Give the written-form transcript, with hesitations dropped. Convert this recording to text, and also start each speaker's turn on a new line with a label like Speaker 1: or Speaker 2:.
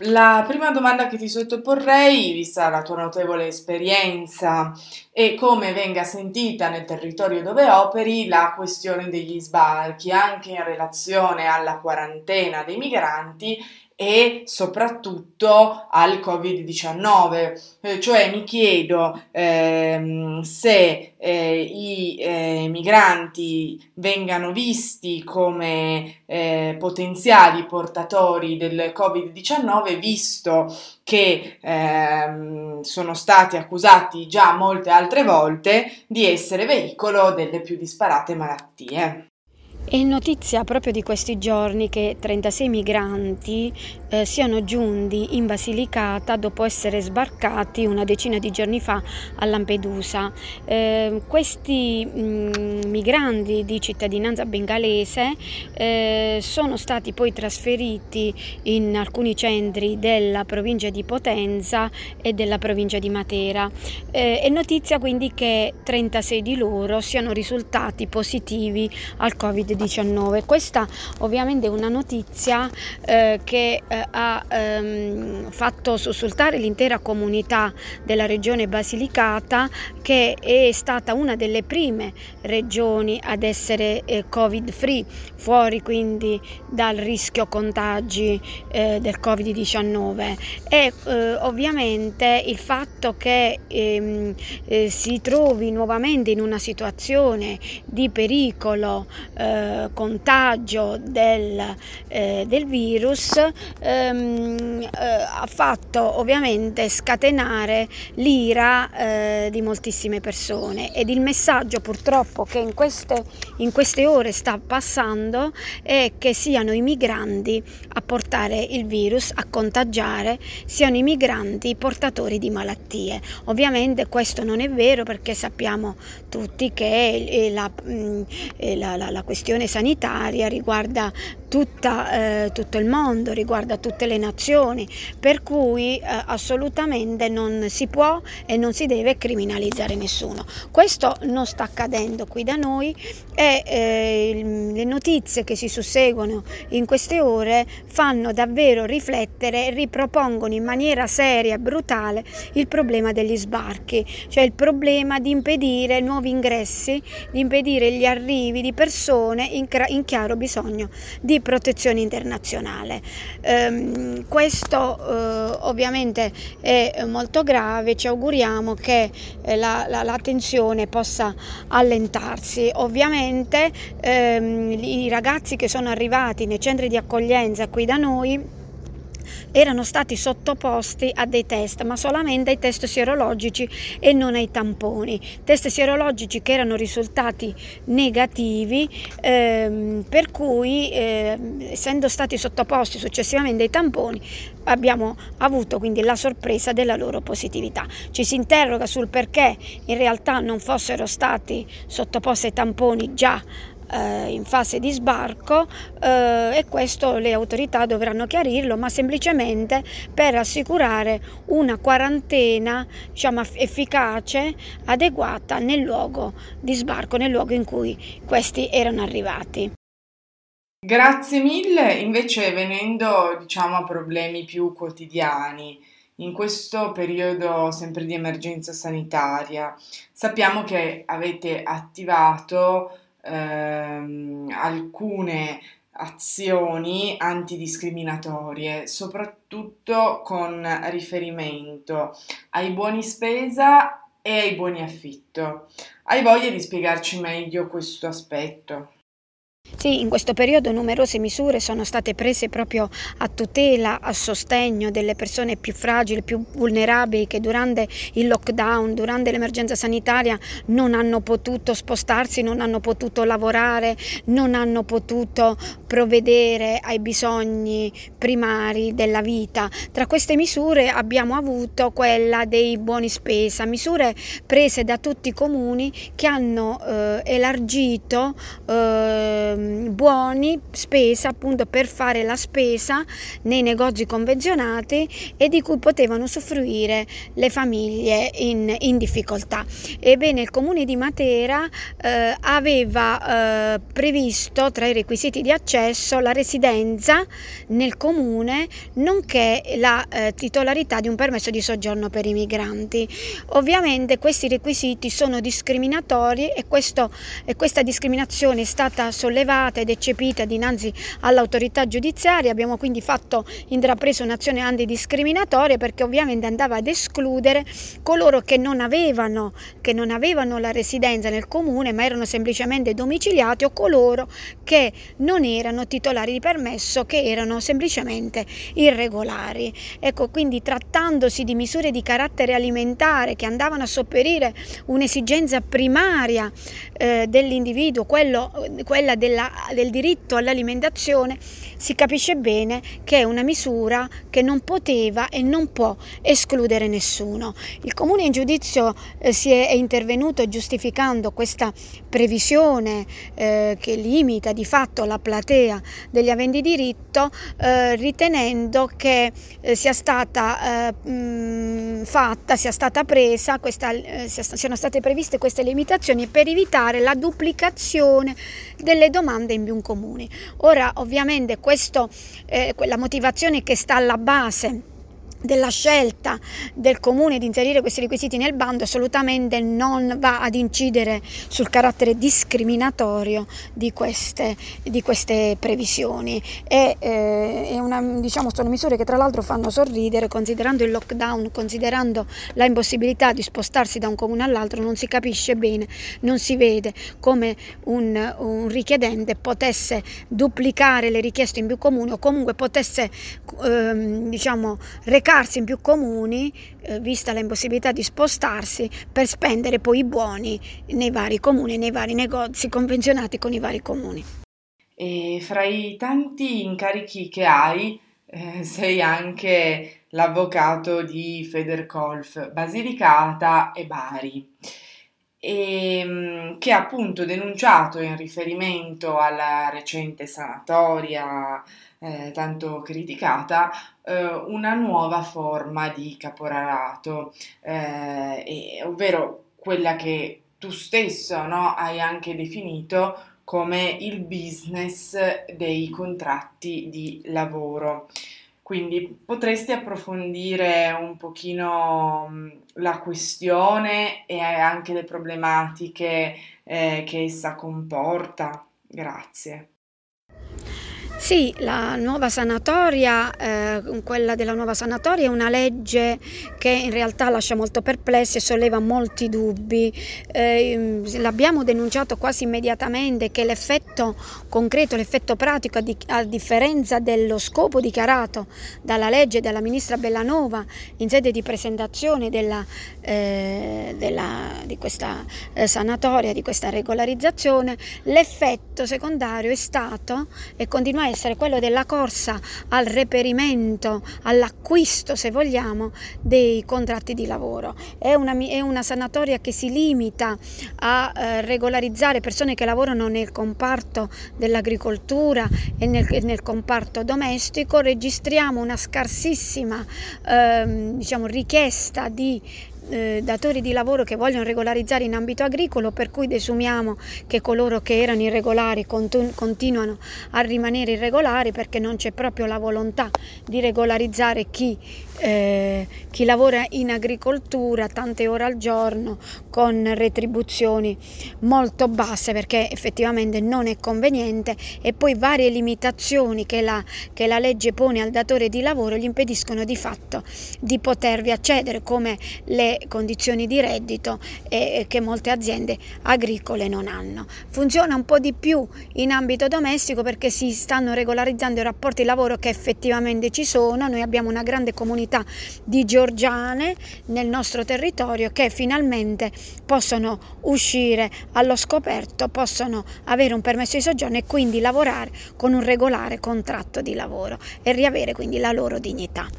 Speaker 1: La prima domanda che ti sottoporrei, vista la tua notevole esperienza e come venga sentita nel territorio dove operi la questione degli sbarchi, anche in relazione alla quarantena dei migranti e soprattutto al Covid-19. Cioè mi chiedo se i migranti vengano visti come potenziali portatori del Covid-19, visto che sono stati accusati già molte altre volte di essere veicolo delle più disparate malattie.
Speaker 2: È notizia proprio di questi giorni che 36 migranti siano giunti in Basilicata dopo essere sbarcati una decina di giorni fa a Lampedusa. Questi migranti di cittadinanza bengalese sono stati poi trasferiti in alcuni centri della provincia di Potenza e della provincia di Matera. È notizia quindi che 36 di loro siano risultati positivi al Covid-19. Questa ovviamente è una notizia che ha fatto sussultare l'intera comunità della regione Basilicata, che è stata una delle prime regioni ad essere Covid free, fuori quindi dal rischio contagi del Covid-19 e ovviamente il fatto che si trovi nuovamente in una situazione di pericolo contagio del virus ha fatto ovviamente scatenare l'ira di moltissime persone, ed il messaggio purtroppo che in queste ore sta passando è che siano i migranti a portare il virus, a contagiare, siano i migranti portatori di malattie. Ovviamente questo non è vero, perché sappiamo tutti che la questione sanitaria riguarda tutto il mondo, riguarda tutte le nazioni, per cui assolutamente non si può e non si deve criminalizzare nessuno. Questo non sta accadendo qui da noi e le notizie che si susseguono in queste ore fanno davvero riflettere e ripropongono in maniera seria e brutale il problema degli sbarchi, cioè il problema di impedire nuovi ingressi, di impedire gli arrivi di persone in chiaro bisogno di protezione internazionale. Questo ovviamente è molto grave. Ci auguriamo che la tensione possa allentarsi. Ovviamente i ragazzi che sono arrivati nei centri di accoglienza qui da noi erano stati sottoposti a dei test, ma solamente ai test sierologici e non ai tamponi. Test sierologici che erano risultati negativi, per cui essendo stati sottoposti successivamente ai tamponi abbiamo avuto quindi la sorpresa della loro positività. Ci si interroga sul perché in realtà non fossero stati sottoposti ai tamponi già in fase di sbarco, e questo le autorità dovranno chiarirlo, ma semplicemente per assicurare una quarantena, diciamo, efficace, adeguata nel luogo di sbarco, nel luogo in cui questi erano arrivati.
Speaker 1: Grazie mille. Invece venendo, diciamo, a problemi più quotidiani, in questo periodo sempre di emergenza sanitaria, sappiamo che avete attivato alcune azioni antidiscriminatorie, soprattutto con riferimento ai buoni spesa e ai buoni affitto. Hai voglia di spiegarci meglio questo aspetto?
Speaker 2: Sì, in questo periodo numerose misure sono state prese proprio a tutela, a sostegno delle persone più fragili, più vulnerabili, che durante il lockdown, durante l'emergenza sanitaria non hanno potuto spostarsi, non hanno potuto lavorare, non hanno potuto provvedere ai bisogni primari della vita. Tra queste misure abbiamo avuto quella dei buoni spesa, misure prese da tutti i comuni che hanno elargito buoni spesa appunto per fare la spesa nei negozi convenzionati e di cui potevano usufruire le famiglie in difficoltà. Ebbene, il Comune di Matera aveva previsto tra i requisiti di accesso la residenza nel comune, nonché la titolarità di un permesso di soggiorno per i migranti. Ovviamente questi requisiti sono discriminatori e questa discriminazione è stata sollevata ed eccepita dinanzi all'autorità giudiziaria. Abbiamo quindi intrapreso un'azione antidiscriminatoria, perché ovviamente andava ad escludere coloro che non avevano la residenza nel comune ma erano semplicemente domiciliati, o coloro che non erano titolari di permesso, che erano semplicemente irregolari. Ecco, quindi trattandosi di misure di carattere alimentare che andavano a sopperire un'esigenza primaria dell'individuo, quella del diritto all'alimentazione, si capisce bene che è una misura che non poteva e non può escludere nessuno. Il Comune in giudizio è intervenuto giustificando questa previsione che limita di fatto la platea degli aventi diritto, ritenendo che siano state previste queste limitazioni per evitare la duplicazione delle domande in più comuni. Ora, ovviamente, la motivazione che sta alla base della scelta del comune di inserire questi requisiti nel bando assolutamente non va ad incidere sul carattere discriminatorio di queste previsioni. Sono misure che tra l'altro fanno sorridere, considerando il lockdown, considerando la impossibilità di spostarsi da un comune all'altro. Non si capisce bene, non si vede come un richiedente potesse duplicare le richieste in più comuni, o comunque potesse recarsi in più comuni, vista l'impossibilità di spostarsi, per spendere poi i buoni nei vari comuni, nei vari negozi convenzionati con i vari comuni.
Speaker 1: E fra i tanti incarichi che hai, sei anche l'avvocato di Federkolf, Basilicata e Bari, che ha appunto denunciato, in riferimento alla recente sanatoria tanto criticata, una nuova forma di caporalato, ovvero quella che tu stesso, no, hai anche definito come il business dei contratti di lavoro. Quindi potresti approfondire un pochino la questione e anche le problematiche che essa comporta? Grazie.
Speaker 2: Sì, la nuova sanatoria, quella della nuova sanatoria è una legge che in realtà lascia molto perplessi e solleva molti dubbi. L'abbiamo denunciato quasi immediatamente che l'effetto concreto, l'effetto pratico, a differenza dello scopo dichiarato dalla legge della ministra Bellanova in sede di presentazione di questa sanatoria, di questa regolarizzazione, l'effetto secondario è stato e continua a essere quello della corsa al reperimento, all'acquisto, se vogliamo, dei contratti di lavoro. È una sanatoria che si limita a regolarizzare persone che lavorano nel comparto dell'agricoltura e nel comparto domestico. Registriamo una scarsissima richiesta di datori di lavoro che vogliono regolarizzare in ambito agricolo, per cui desumiamo che coloro che erano irregolari continuano a rimanere irregolari, perché non c'è proprio la volontà di regolarizzare chi lavora in agricoltura tante ore al giorno con retribuzioni molto basse, perché effettivamente non è conveniente, e poi varie limitazioni che la legge pone al datore di lavoro gli impediscono di fatto di potervi accedere, come le condizioni di reddito che molte aziende agricole non hanno. Funziona un po' di più in ambito domestico, perché si stanno regolarizzando i rapporti di lavoro che effettivamente ci sono. Noi abbiamo una grande comunità di georgiane nel nostro territorio che finalmente possono uscire allo scoperto, possono avere un permesso di soggiorno e quindi lavorare con un regolare contratto di lavoro e riavere quindi la loro dignità.